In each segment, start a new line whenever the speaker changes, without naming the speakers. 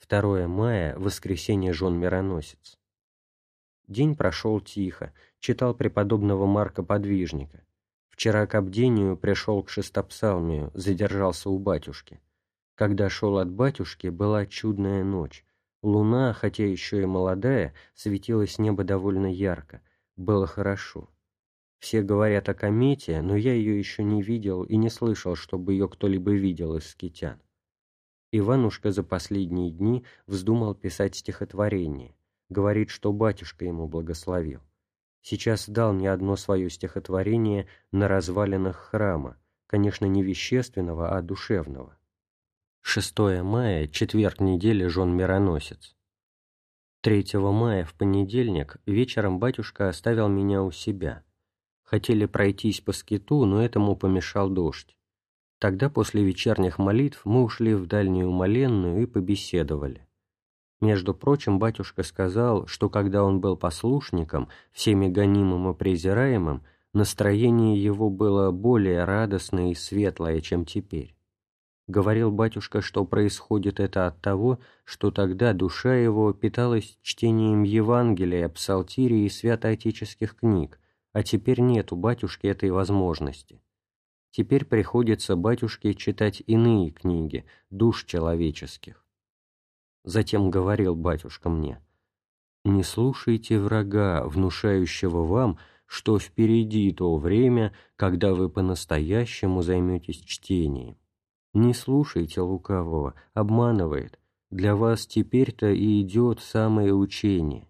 2 мая, воскресенье, жен-мироносец. День прошел тихо, читал преподобного Марка Подвижника. Вчера к бдению пришел к шестопсалмию, задержался у батюшки. Когда шел от батюшки, была чудная ночь. Луна, хотя еще и молодая, светила с неба довольно ярко. Было хорошо. Все говорят о комете, но я ее еще не видел и не слышал, чтобы ее кто-либо видел из скитян. Иванушка за последние дни вздумал писать стихотворение. Говорит, что батюшка ему благословил. Сейчас дал мне одно свое стихотворение на развалинах храма, конечно, не вещественного, а душевного. 6 мая, четверг недели, жен-мироносец. 3 мая, в понедельник, вечером батюшка оставил меня у себя. Хотели пройтись по скиту, но этому помешал дождь. Тогда после вечерних молитв мы ушли в дальнюю моленную и побеседовали. Между прочим, батюшка сказал, что когда он был послушником, всеми гонимым и презираемым, настроение его было более радостное и светлое, чем теперь. Говорил батюшка, что происходит это от того, что тогда душа его питалась чтением Евангелия, псалтирей и святоотеческих книг, а теперь нет у батюшки этой возможности. Теперь приходится батюшке читать иные книги, душ человеческих. Затем говорил батюшка мне: «Не слушайте врага, внушающего вам, что впереди то время, когда вы по-настоящему займетесь чтением. Не слушайте лукавого, обманывает. Для вас теперь-то и идет самое учение».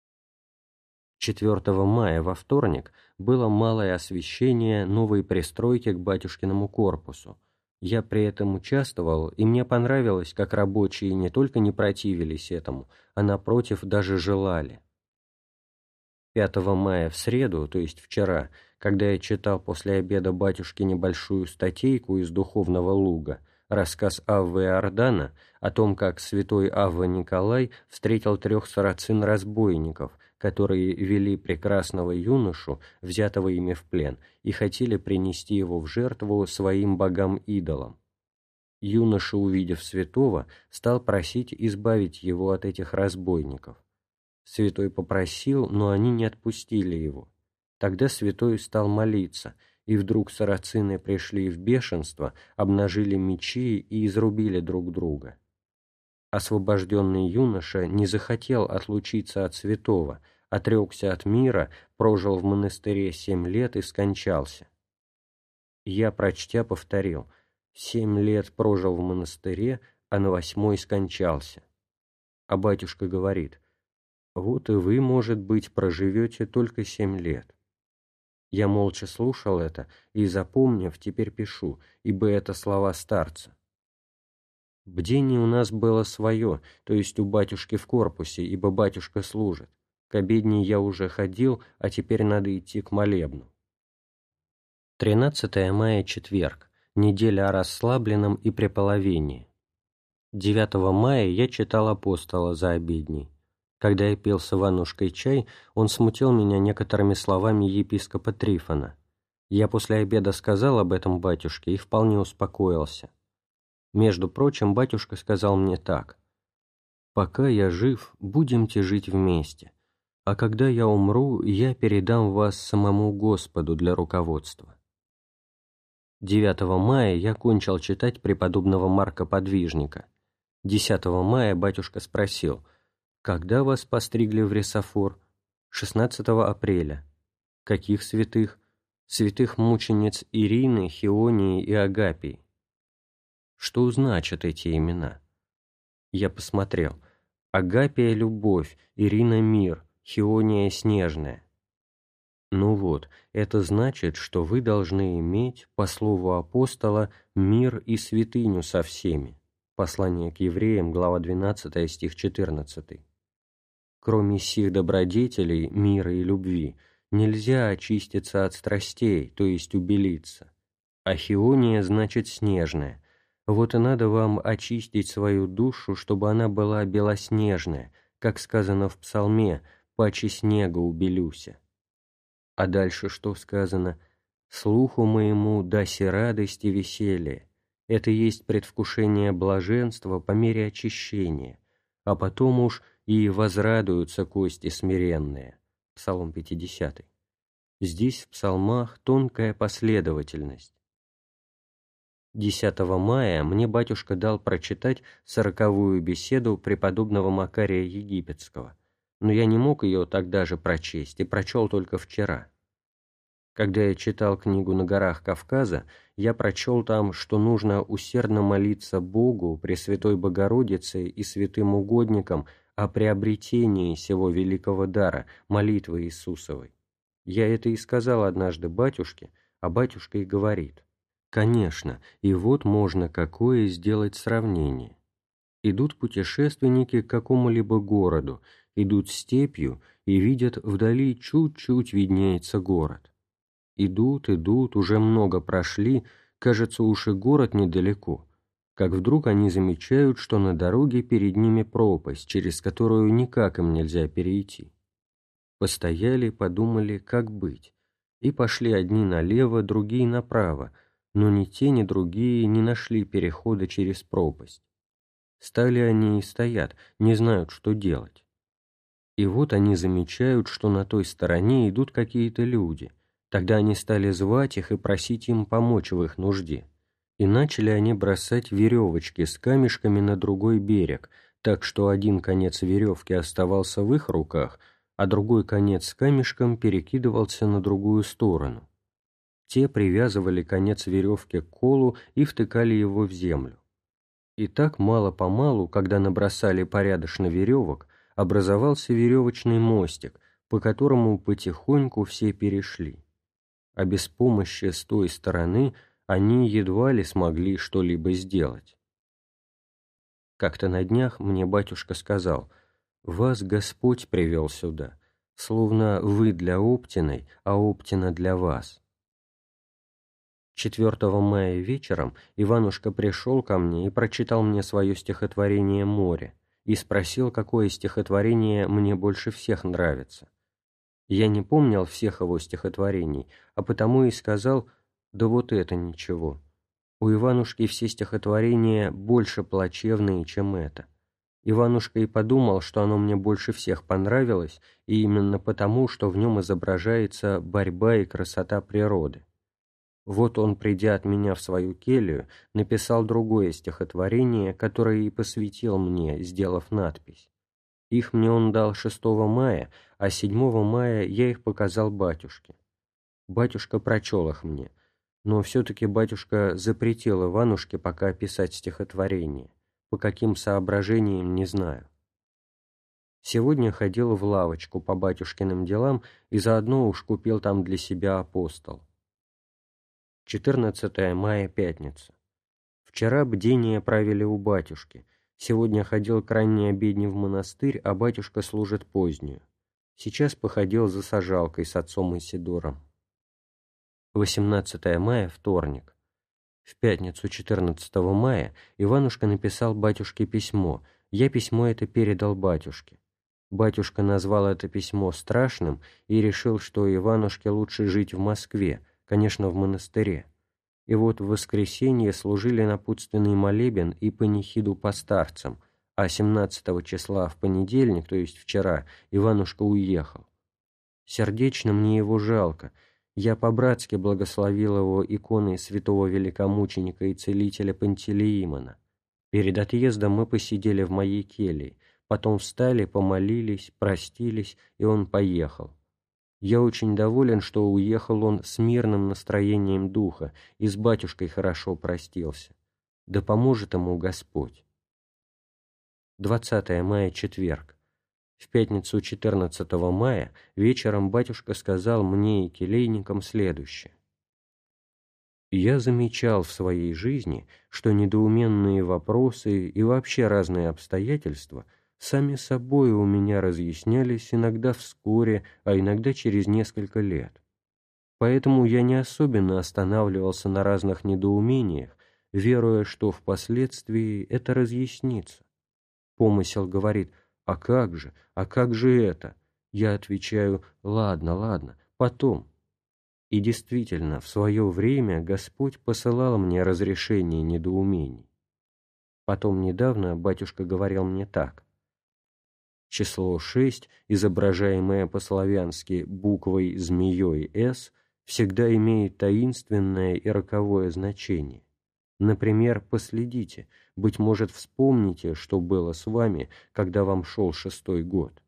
4 мая, во вторник, было малое освящение новой пристройки к батюшкиному корпусу. Я при этом участвовал, и мне понравилось, как рабочие не только не противились этому, а напротив даже желали. 5 мая в среду, то есть вчера, когда я читал после обеда батюшке небольшую статейку из Духовного Луга, рассказ Аввы Иордана о том, как святой Авва Николай встретил 3 сарацин-разбойников, которые вели прекрасного юношу, взятого ими в плен, и хотели принести его в жертву своим богам-идолам. Юноша, увидев святого, стал просить избавить его от этих разбойников. Святой попросил, но они не отпустили его. Тогда святой стал молиться, и вдруг сарацины пришли в бешенство, обнажили мечи и изрубили друг друга. Освобожденный юноша не захотел отлучиться от святого, отрекся от мира, прожил в монастыре 7 лет и скончался. Я, прочтя, повторил: 7 лет прожил в монастыре, а на 8-й скончался. А батюшка говорит: вот и вы, может быть, проживете только 7 лет. Я молча слушал это и, запомнив, теперь пишу, ибо это слова старца. Бдение у нас было свое, то есть у батюшки в корпусе, ибо батюшка служит. К обедне я уже ходил, а теперь надо идти к молебну. 13 мая, четверг, неделя о расслабленном и преполовении. 9 мая я читал апостола за обедней. Когда я пил с Иванушкой чай, он смутил меня некоторыми словами епископа Трифона. Я после обеда сказал об этом батюшке и вполне успокоился. Между прочим, батюшка сказал мне так: «Пока я жив, будемте жить вместе, а когда я умру, я передам вас самому Господу для руководства». 9 мая я кончил читать преподобного Марка Подвижника. 10 мая батюшка спросил: «Когда вас постригли в ресофор?» 16 апреля. «Каких святых?» «Святых мучениц Ирины, Хионии и Агапии». Что значат эти имена? Я посмотрел. Агапия — любовь, Ирина — мир, Хиония — снежная. Ну вот, это значит, что вы должны иметь, по слову апостола, мир и святыню со всеми. Послание к евреям, глава 12, стих 14. Кроме сих добродетелей, мира и любви, нельзя очиститься от страстей, то есть убелиться. А Хиония значит снежная. Вот и надо вам очистить свою душу, чтобы она была белоснежная, как сказано в псалме: «Паче снега убелюся». А дальше что сказано? «Слуху моему даси радость и веселье». Это есть предвкушение блаженства по мере очищения. а потом уж и возрадуются кости смиренные. Псалом 50. Здесь в псалмах тонкая последовательность. 10 мая мне батюшка дал прочитать 40-ю беседу преподобного Макария Египетского, но я не мог ее тогда же прочесть и прочел только вчера. Когда я читал книгу «На горах Кавказа», я прочел там, что нужно усердно молиться Богу, Пресвятой Богородице и святым угодникам о приобретении сего великого дара, молитвы Иисусовой. Я это и сказал однажды батюшке, а батюшка и говорит: «Конечно, и вот можно какое сделать сравнение. Идут путешественники к какому-либо городу, идут степью и видят, вдали чуть-чуть виднеется город. Идут, уже много прошли, кажется, уж и город недалеко, как вдруг они замечают, что на дороге перед ними пропасть, через которую никак им нельзя перейти. Постояли, подумали, как быть, и пошли одни налево, другие направо, но ни те, ни другие не нашли перехода через пропасть. Стали они и стоят, не знают, что делать. И вот они замечают, что на той стороне идут какие-то люди. Тогда они стали звать их и просить им помочь в их нужде. И начали они бросать веревочки с камешками на другой берег, так что один конец веревки оставался в их руках, а другой конец с камешком перекидывался на другую сторону. Те привязывали конец веревки к колу и втыкали его в землю. И так мало-помалу, когда набросали порядочно веревок, образовался веревочный мостик, по которому потихоньку все перешли. А без помощи с той стороны они едва ли смогли что-либо сделать. Как-то на днях мне батюшка сказал: «Вас Господь привел сюда, словно вы для Оптиной, а Оптина для вас». 4 мая вечером Иванушка пришел ко мне и прочитал мне свое стихотворение «Море» и спросил, какое стихотворение мне больше всех нравится. Я не помнил всех его стихотворений, а потому и сказал: «Да вот это ничего. У Иванушки все стихотворения больше плачевные, чем это». Иванушка и подумал, что оно мне больше всех понравилось, и именно потому, что в нем изображается борьба и красота природы. Вот он, придя от меня в свою келью, написал другое стихотворение, которое и посвятил мне, сделав надпись. Их мне он дал 6 мая, а 7 мая я их показал батюшке. Батюшка прочел их мне, но все-таки батюшка запретил Иванушке пока писать стихотворение, по каким соображениям не знаю. Сегодня ходил в лавочку по батюшкиным делам и заодно уж купил там для себя апостол. 14 мая, пятница. Вчера бдение правили у батюшки. Сегодня ходил к ранней обедне в монастырь, а батюшка служит позднюю. Сейчас походил за сажалкой с отцом Исидором. 18 мая, вторник. В пятницу 14 мая Иванушка написал батюшке письмо. Я письмо это передал батюшке. Батюшка назвал это письмо страшным и решил, что Иванушке лучше жить в Москве, конечно, в монастыре. И вот в воскресенье служили напутственный молебен и панихиду по старцам, а 17 числа в понедельник, то есть вчера, Иванушка уехал. Сердечно мне его жалко. Я по-братски благословил его иконой святого великомученика и целителя Пантелеимона. Перед отъездом мы посидели в моей келье, потом встали, помолились, простились, и он поехал. Я очень доволен, что уехал он с мирным настроением духа и с батюшкой хорошо простился. Да поможет ему Господь. 20 мая, четверг. В пятницу 14 мая вечером батюшка сказал мне и келейникам следующее. «Я замечал в своей жизни, что недоуменные вопросы и вообще разные обстоятельства сами собой у меня разъяснялись иногда вскоре, а иногда через несколько лет. Поэтому я не особенно останавливался на разных недоумениях, веруя, что впоследствии это разъяснится. Помысел говорит: а как же это? Я отвечаю: ладно, потом. И действительно, в свое время Господь посылал мне разрешение недоумений. Потом недавно батюшка говорил мне так: Число 6, изображаемое по-славянски буквой змеей «С», всегда имеет таинственное и роковое значение. Например, последите, быть может, вспомните, что было с вами, когда вам шел 6-й год.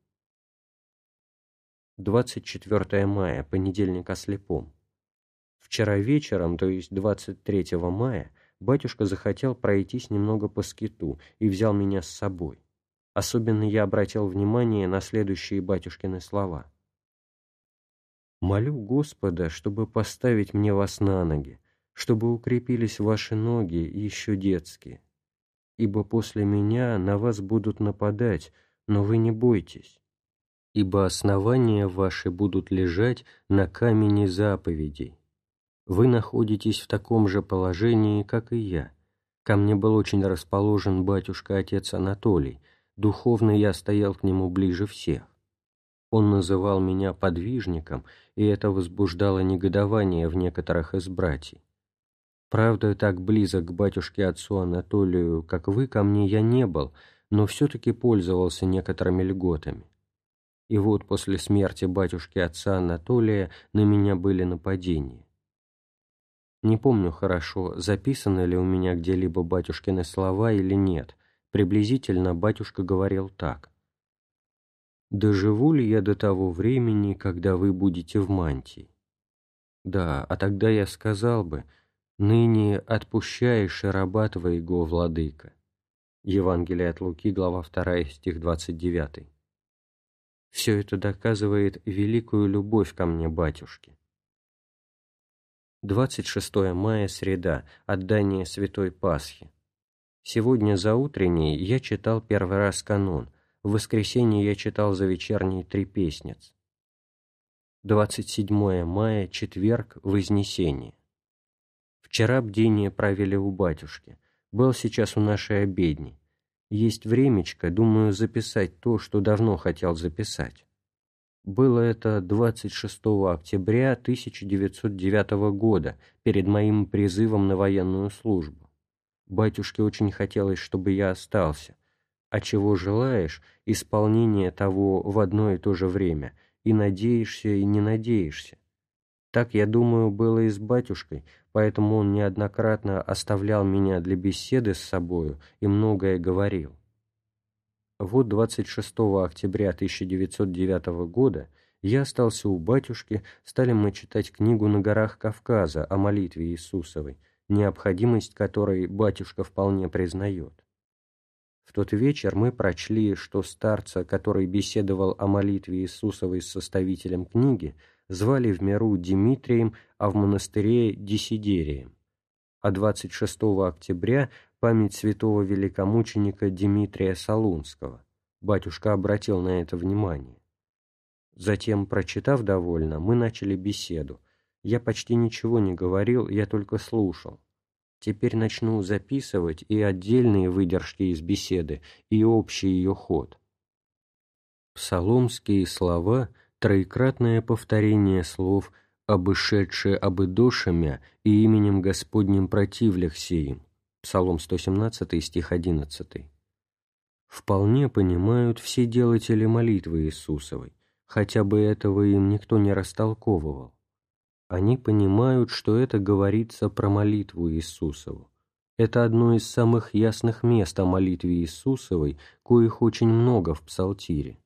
24 мая, понедельник о слепом. Вчера вечером, то есть 23 мая, батюшка захотел пройтись немного по скиту и взял меня с собой. Особенно я обратил внимание на следующие батюшкины слова. «Молю Господа, чтобы поставить мне вас на ноги, чтобы укрепились ваши ноги, еще детские. Ибо после меня на вас будут нападать, но вы не бойтесь. Ибо основания ваши будут лежать на камне заповедей. Вы находитесь в таком же положении, как и я. Ко мне был очень расположен батюшка-отец Анатолий, духовно я стоял к нему ближе всех. Он называл меня подвижником, и это возбуждало негодование в некоторых из братьев. Правда, так близок к батюшке-отцу Анатолию, как вы, ко мне я не был, но все-таки пользовался некоторыми льготами. И вот после смерти батюшки-отца Анатолия на меня были нападения. Не помню хорошо, записаны ли у меня где-либо батюшкины слова или нет. Приблизительно батюшка говорил так. «Доживу ли я до того времени, когда вы будете в мантии?» Да, а тогда я сказал бы, «Ныне отпущаешь раба твоего, владыка». Евангелие от Луки, глава 2, стих 29. Все это доказывает великую любовь ко мне батюшки. 26 мая, среда, отдание Святой Пасхи. Сегодня заутренней я читал первый раз канон, в воскресенье я читал за вечерней трепесниц. 27 мая, четверг, Вознесение. Вчера бдение провели у батюшки, был сейчас у нашей обедни. Есть времечко, думаю, записать то, что давно хотел записать. Было это 26 октября 1909 года, перед моим призывом на военную службу. Батюшке очень хотелось, чтобы я остался. А чего желаешь, исполнение того в одно и то же время, и надеешься, и не надеешься. Так, я думаю, было и с батюшкой, поэтому он неоднократно оставлял меня для беседы с собою и многое говорил. Вот 26 октября 1909 года я остался у батюшки, стали мы читать книгу «На горах Кавказа» о молитве Иисусовой, необходимость которой батюшка вполне признает. В тот вечер мы прочли, что старца, который беседовал о молитве Иисусовой с составителем книги, звали в миру Димитрием, а в монастыре Десидерием. А 26 октября память святого великомученика Димитрия Солунского. Батюшка обратил на это внимание. Затем, прочитав довольно, мы начали беседу. Я почти ничего не говорил, я только слушал. Теперь начну записывать и отдельные выдержки из беседы, и общий ее ход. Псаломские слова – троекратное повторение слов «обышедше обыдошамя» и именем Господним противлях сеем. Псалом 117, стих 11. Вполне понимают все делатели молитвы Иисусовой, хотя бы этого им никто не растолковывал. Они понимают, что это говорится про молитву Иисусову. Это одно из самых ясных мест о молитве Иисусовой, коих очень много в Псалтире.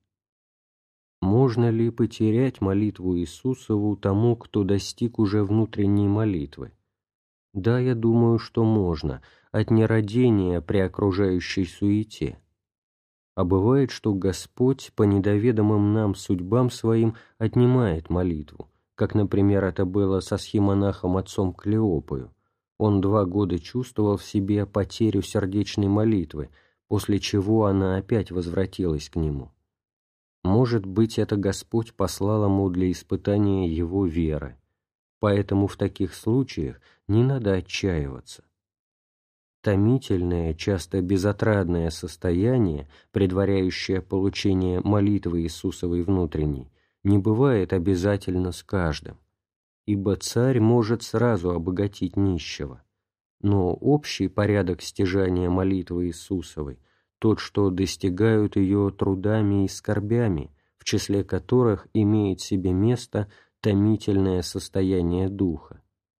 Можно ли потерять молитву Иисусову тому, кто достиг уже внутренней молитвы? Да, я думаю, что можно, от нерадения при окружающей суете. А бывает, что Господь по недоведомым нам судьбам своим отнимает молитву, как, например, это было со схимонахом отцом Клеопою. Он 2 года чувствовал в себе потерю сердечной молитвы, после чего она опять возвратилась к нему. Может быть, это Господь послал ему для испытания его веры. Поэтому в таких случаях не надо отчаиваться. Томительное, часто безотрадное состояние, предваряющее получение молитвы Иисусовой внутренней, не бывает обязательно с каждым, ибо царь может сразу обогатить нищего. Но общий порядок стяжания молитвы Иисусовой тот, что достигают ее трудами и скорбями, в числе которых имеет себе место томительное состояние духа.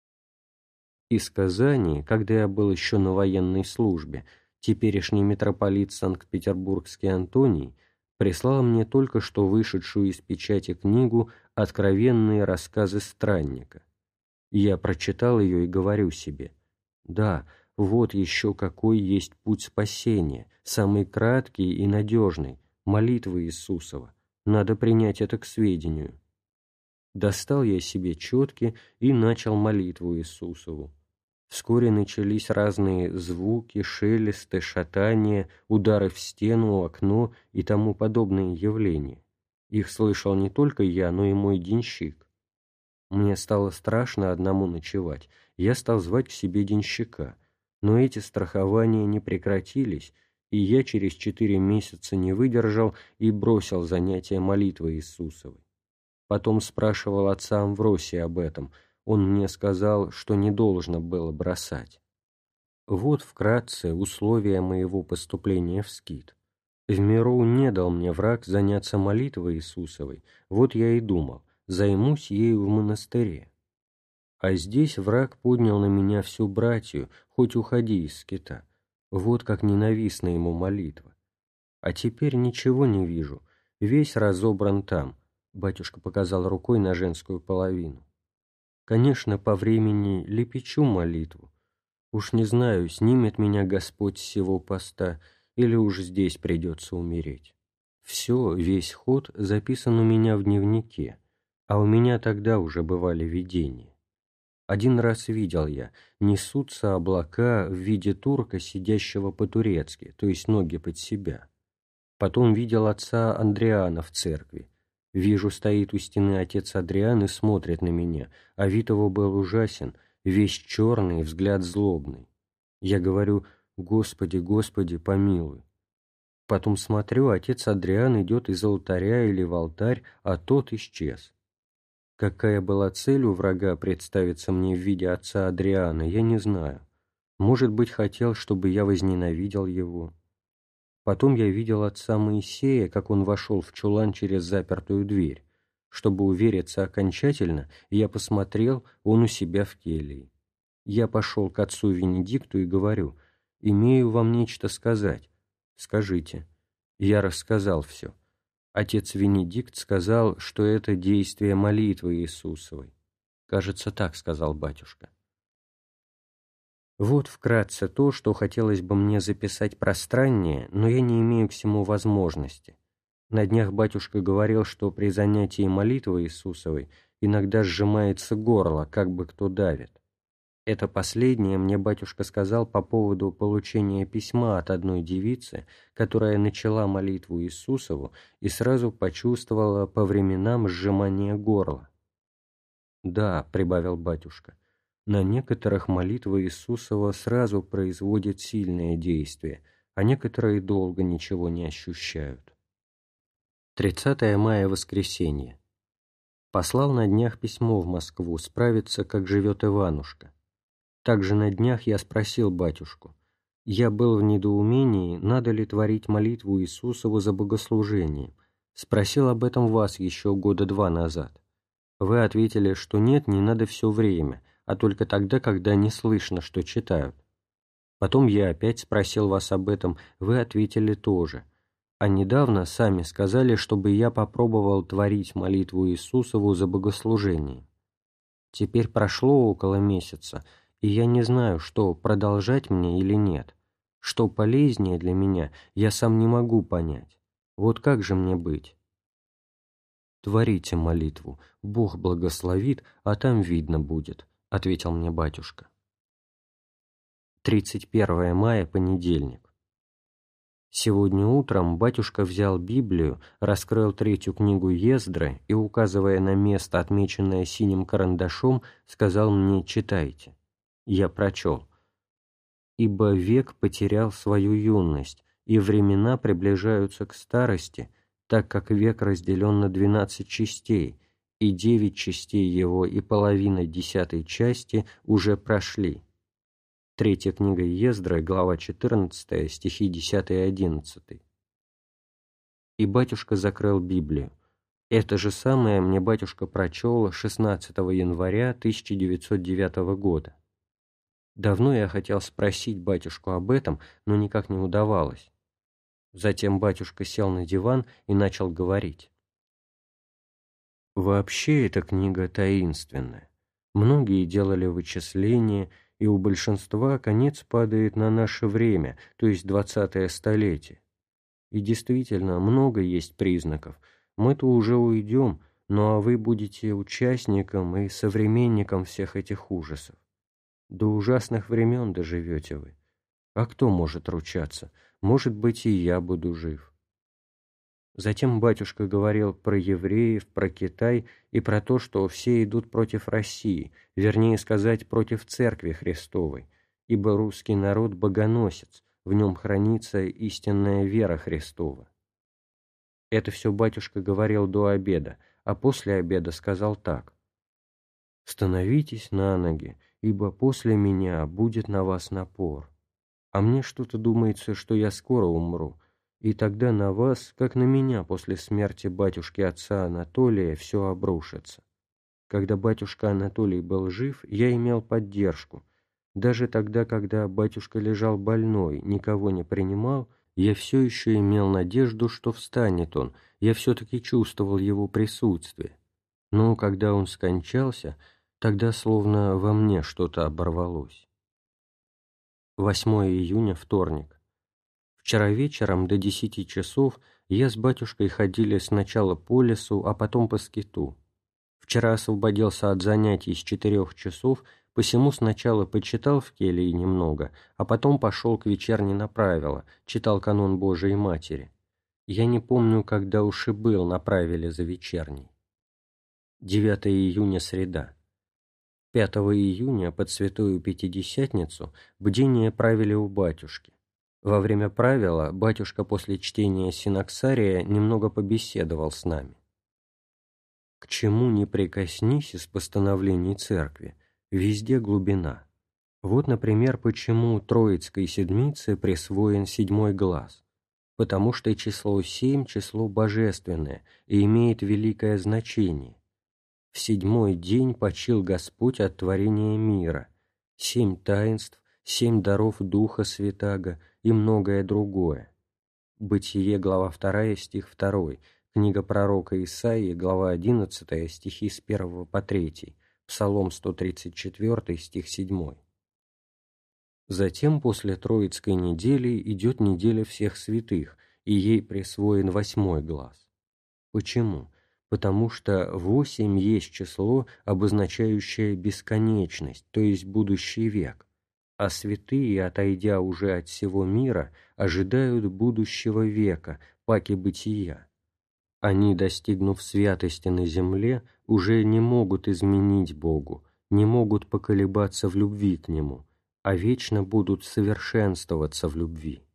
Из Казани, когда я был еще на военной службе, теперешний митрополит Санкт-Петербургский Антоний прислал мне только что вышедшую из печати книгу «Откровенные рассказы странника». Я прочитал ее и говорю себе: да, вот еще какой есть путь спасения, самый краткий и надежный, молитва Иисусова. Надо принять это к сведению. Достал я себе четки и начал молитву Иисусову. Вскоре начались разные звуки, шелесты, шатания, удары в стену, окно и тому подобные явления. Их слышал не только я, но и мой денщик. Мне стало страшно одному ночевать. Я стал звать к себе денщика, но эти страхования не прекратились, и я через 4 месяца не выдержал и бросил занятия молитвы Иисусовой. Потом спрашивал отца Амвросия об этом. Он мне сказал, что не должно было бросать. Вот вкратце условия моего поступления в скит. В миру не дал мне враг заняться молитвой Иисусовой, вот я и думал, займусь ею в монастыре. А здесь враг поднял на меня всю братью, хоть уходи из скита. Вот как ненавистна ему молитва. А теперь ничего не вижу, весь разобран там. Батюшка показал рукой на женскую половину. Конечно, по времени лепечу молитву. Уж не знаю, снимет меня Господь с сего поста, или уж здесь придется умереть. Все, весь ход записан у меня в дневнике, а у меня тогда уже бывали видения. Один раз видел я, несутся облака в виде турка, сидящего по-турецки, то есть ноги под себя. Потом видел отца Андриана в церкви. Вижу, стоит у стены отец Адриан и смотрит на меня, а вид его был ужасен, весь черный, взгляд злобный. Я говорю: «Господи, Господи, помилуй». Потом смотрю, отец Адриан идет из алтаря или в алтарь, а тот исчез. Какая была цель у врага представиться мне в виде отца Адриана, я не знаю. Может быть, хотел, чтобы я возненавидел его. Потом я видел отца Моисея, как он вошел в чулан через запертую дверь. Чтобы увериться окончательно, я посмотрел, он у себя в келье. Я пошел к отцу Венедикту и говорю: «Имею вам нечто сказать». «Скажите». Я рассказал все. Отец Венедикт сказал, что это действие молитвы Иисусовой. «Кажется, так», — сказал батюшка. Вот вкратце то, что хотелось бы мне записать пространнее, но я не имею к всему возможности. На днях батюшка говорил, что при занятии молитвы Иисусовой иногда сжимается горло, как бы кто давит. Это последнее мне батюшка сказал по поводу получения письма от одной девицы, которая начала молитву Иисусову и сразу почувствовала по временам сжимание горла. «Да», — прибавил батюшка, — «на некоторых молитва Иисусова сразу производит сильное действие, а некоторые долго ничего не ощущают». 30 мая, воскресенье. Послал на днях письмо в Москву справиться, как живет Иванушка. Также на днях я спросил батюшку. Я был в недоумении, надо ли творить молитву Иисусову за богослужением. Спросил об этом вас еще 2 года назад. Вы ответили, что нет, не надо все время, а только тогда, когда не слышно, что читают. Потом я опять спросил вас об этом, вы ответили тоже. А недавно сами сказали, чтобы я попробовал творить молитву Иисусову за богослужением. Теперь прошло около месяца, и я не знаю, что продолжать мне или нет. Что полезнее для меня, я сам не могу понять. Вот как же мне быть? «Творите молитву, Бог благословит, а там видно будет», — ответил мне батюшка. 31 мая, понедельник. Сегодня утром батюшка взял Библию, раскрыл 3-ю книгу Ездры и, указывая на место, отмеченное синим карандашом, сказал мне: «Читайте». Я прочел: «Ибо век потерял свою юность, и времена приближаются к старости, так как век разделен на 12 частей, и 9 частей его и половина 10 части уже прошли». Третья книга Ездры, глава 14, стихи 10 и 11. И батюшка закрыл Библию. Это же самое мне батюшка прочел 16 января 1909 года. Давно я хотел спросить батюшку об этом, но никак не удавалось. Затем батюшка сел на диван и начал говорить. Вообще эта книга таинственная. Многие делали вычисления, и у большинства конец падает на наше время, то есть 20-е столетие. И действительно, много есть признаков. Мы-то уже уйдем, ну а вы будете участником и современником всех этих ужасов. До ужасных времен доживете вы. А кто может ручаться? Может быть, и я буду жив. Затем батюшка говорил про евреев, про Китай и про то, что все идут против России, вернее сказать, против Церкви Христовой, ибо русский народ богоносец, в нем хранится истинная вера Христова. Это все батюшка говорил до обеда, а после обеда сказал так. «Становитесь на ноги, ибо после меня будет на вас напор. А мне что-то думается, что я скоро умру, и тогда на вас, как на меня после смерти батюшки отца Анатолия, все обрушится. Когда батюшка Анатолий был жив, я имел поддержку. Даже тогда, когда батюшка лежал больной, никого не принимал, я все еще имел надежду, что встанет он, я все-таки чувствовал его присутствие. Но когда он скончался, тогда словно во мне что-то оборвалось». 8 июня, вторник. Вчера вечером до 10 часов я с батюшкой ходили сначала по лесу, а потом по скиту. Вчера освободился от занятий с 4 часов, посему сначала почитал в келье немного, а потом пошел к вечерне на правила, читал канон Божией Матери. Я не помню, когда уж и был на правиле за вечерней. 9 июня, среда. 5 июня под Святую Пятидесятницу бдение правили у батюшки. Во время правила батюшка после чтения синоксария немного побеседовал с нами. К чему ни прикоснись из постановлений церкви, везде глубина. Вот, например, почему Троицкой седмице присвоен 7 глаз. Потому что число 7 – число божественное и имеет великое значение. В 7-й день почил Господь от творения мира, 7 таинств, 7 даров Духа Святаго и многое другое. Бытие, глава 2, стих 2, книга пророка Исаии, глава 11, стихи с 1 по 3, Псалом 134, стих 7. Затем после Троицкой недели идет неделя всех святых, и ей присвоен 8 глаз. Почему? Потому что 8 есть число, обозначающее бесконечность, то есть будущий век, а святые, отойдя уже от всего мира, ожидают будущего века, паки бытия. Они, достигнув святости на земле, уже не могут изменить Богу, не могут поколебаться в любви к Нему, а вечно будут совершенствоваться в любви.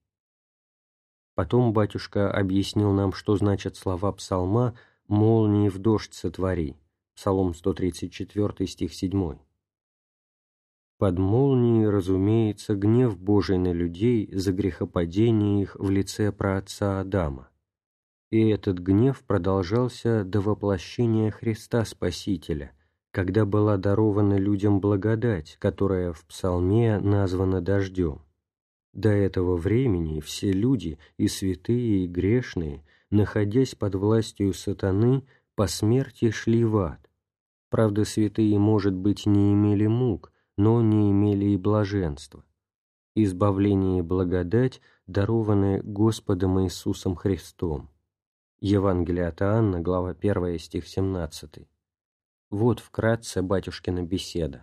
Потом батюшка объяснил нам, что значат слова псалма «молнии в дождь сотвори», Псалом 134, стих 7. Под молнией, разумеется, гнев Божий на людей за грехопадение их в лице праотца Адама. И этот гнев продолжался до воплощения Христа Спасителя, когда была дарована людям благодать, которая в псалме названа дождем. До этого времени все люди, и святые, и грешные, находясь под властью сатаны, по смерти шли в ад. Правда, святые, может быть, не имели мук, но не имели и блаженства. Избавление и благодать дарованы Господом Иисусом Христом. Евангелие от Иоанна, глава 1, стих 17. Вот вкратце батюшкина беседа.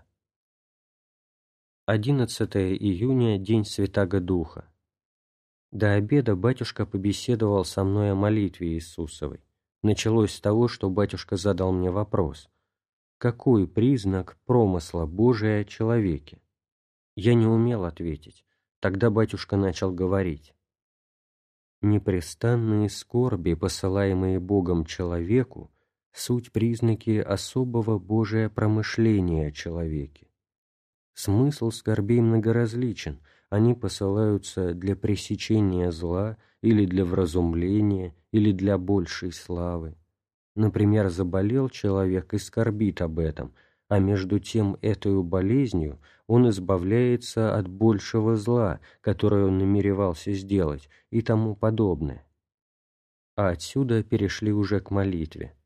11 июня, день Святаго Духа. До обеда батюшка побеседовал со мной о молитве Иисусовой. Началось с того, что батюшка задал мне вопрос: какой признак промысла Божия о человеке? Я не умел ответить. Тогда батюшка начал говорить. Непрестанные скорби, посылаемые Богом человеку, суть признаки особого Божия промышления о человеке. Смысл скорбей многоразличен, они посылаются для пресечения зла или для вразумления, или для большей славы. Например, заболел человек и скорбит об этом, а между тем этою болезнью он избавляется от большего зла, которое он намеревался сделать, и тому подобное. А отсюда перешли уже к молитве.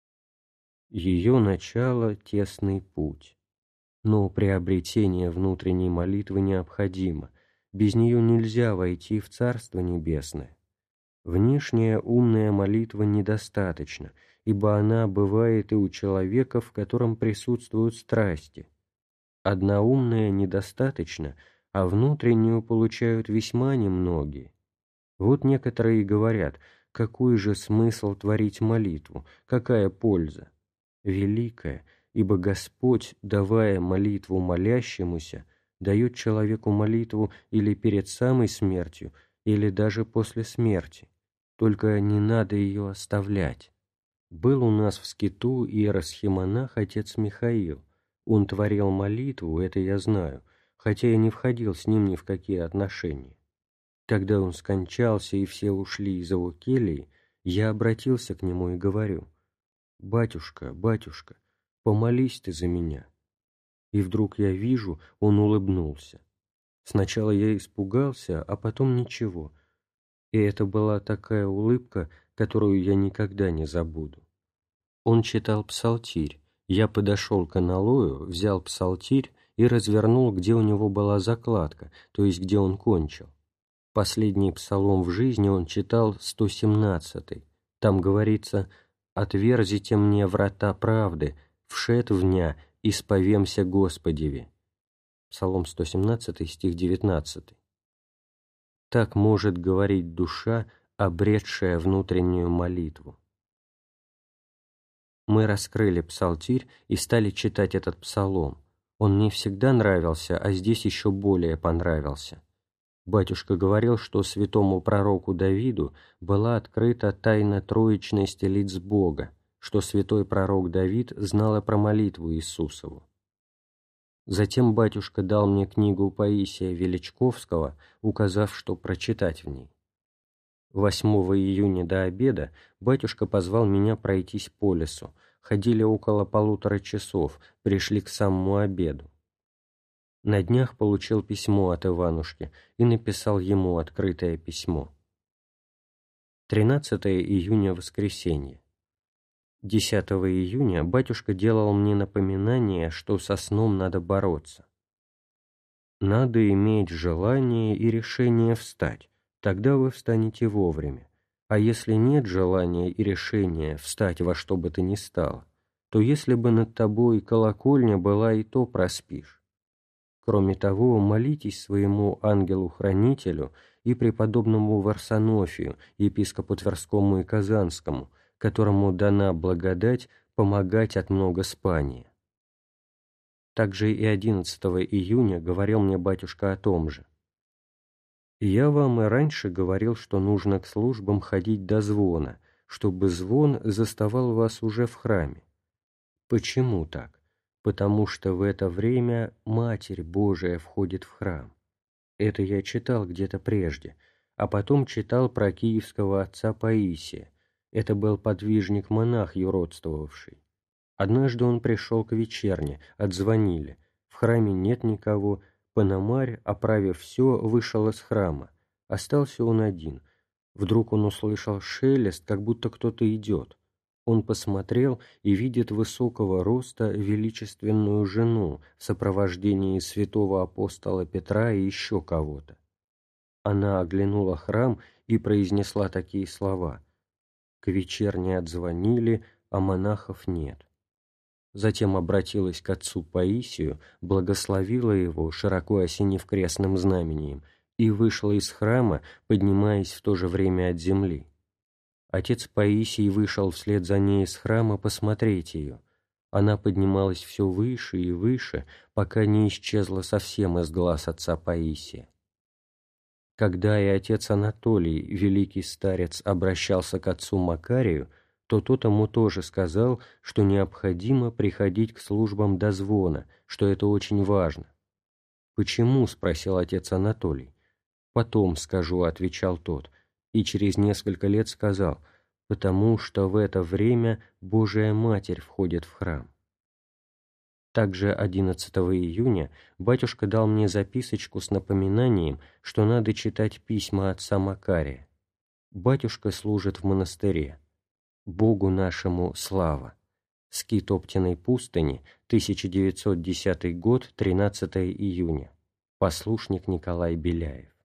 Ее начало – тесный путь. Но приобретение внутренней молитвы необходимо, без нее нельзя войти в Царство Небесное. Внешняя умная молитва недостаточна, ибо она бывает и у человека, в котором присутствуют страсти. Одноумная недостаточна, а внутреннюю получают весьма немногие. Вот некоторые говорят, какой же смысл творить молитву, какая польза? Великая, ибо Господь, давая молитву молящемуся, дает человеку молитву или перед самой смертью, или даже после смерти. Только не надо ее оставлять. Был у нас в скиту иеросхимонах отец Михаил. Он творил молитву, это я знаю, хотя я не входил с ним ни в какие отношения. Когда он скончался и все ушли из его келии, я обратился к нему и говорю: «Батюшка, батюшка, помолись ты за меня». И вдруг я вижу, он улыбнулся. Сначала я испугался, а потом ничего. И это была такая улыбка, которую я никогда не забуду. Он читал псалтирь. Я подошел к аналою, взял псалтирь и развернул, где у него была закладка, то есть где он кончил. Последний псалом в жизни он читал 117-й. Там говорится: «Отверзите мне врата правды, вшед вня, исповемся Господеве». Псалом 117, стих 19. Так может говорить душа, обретшая внутреннюю молитву. Мы раскрыли псалтирь и стали читать этот псалом. Он мне всегда нравился, а здесь еще более понравился. Батюшка говорил, что святому пророку Давиду была открыта тайна троичности лиц Бога, что святой пророк Давид знал про молитву Иисусову. Затем батюшка дал мне книгу Паисия Величковского, указав, что прочитать в ней. 8 июня до обеда батюшка позвал меня пройтись по лесу. Ходили около 1,5 часов, пришли к самому обеду. На днях получил письмо от Иванушки и написал ему открытое письмо. 13 июня, воскресенье. 10 июня батюшка делал мне напоминание, что со сном надо бороться. Надо иметь желание и решение встать, тогда вы встанете вовремя. А если нет желания и решения встать во что бы то ни стало, то если бы над тобой колокольня была, и то проспишь. Кроме того, молитесь своему ангелу-хранителю и преподобному Варсонофию, епископу Тверскому и Казанскому, которому дана благодать помогать от многоспания. Также и 11 июня говорил мне батюшка о том же. «Я вам и раньше говорил, что нужно к службам ходить до звона, чтобы звон заставал вас уже в храме. Почему так? Потому что в это время Матерь Божия входит в храм. Это я читал где-то прежде, а потом читал про киевского отца Паисия. Это был подвижник-монах юродствовавший. Однажды он пришел к вечерне, отзвонили. В храме нет никого. Пономарь, оправив все, вышел из храма. Остался он один. Вдруг он услышал шелест, как будто кто-то идет. Он посмотрел и видит высокого роста величественную жену в сопровождении святого апостола Петра и еще кого-то. Она оглянула храм и произнесла такие слова: «К вечерне отзвонили, а монахов нет». Затем обратилась к отцу Паисию, благословила его, широко осенив крестным знамением, и вышла из храма, поднимаясь в то же время от земли. Отец Паисий вышел вслед за ней из храма посмотреть ее. Она поднималась все выше и выше, пока не исчезла совсем из глаз отца Паисия. Когда и отец Анатолий, великий старец, обращался к отцу Макарию, то тот ему тоже сказал, что необходимо приходить к службам до звона, что это очень важно. «Почему?» – спросил отец Анатолий. «Потом скажу», – отвечал тот, и через несколько лет сказал: «Потому что в это время Божия Матерь входит в храм». Также 11 июня батюшка дал мне записочку с напоминанием, что надо читать письма отца Макария. Батюшка служит в монастыре. Богу нашему слава. Скит Оптиной пустыни, 1910 год, 13 июня. Послушник Николай Беляев.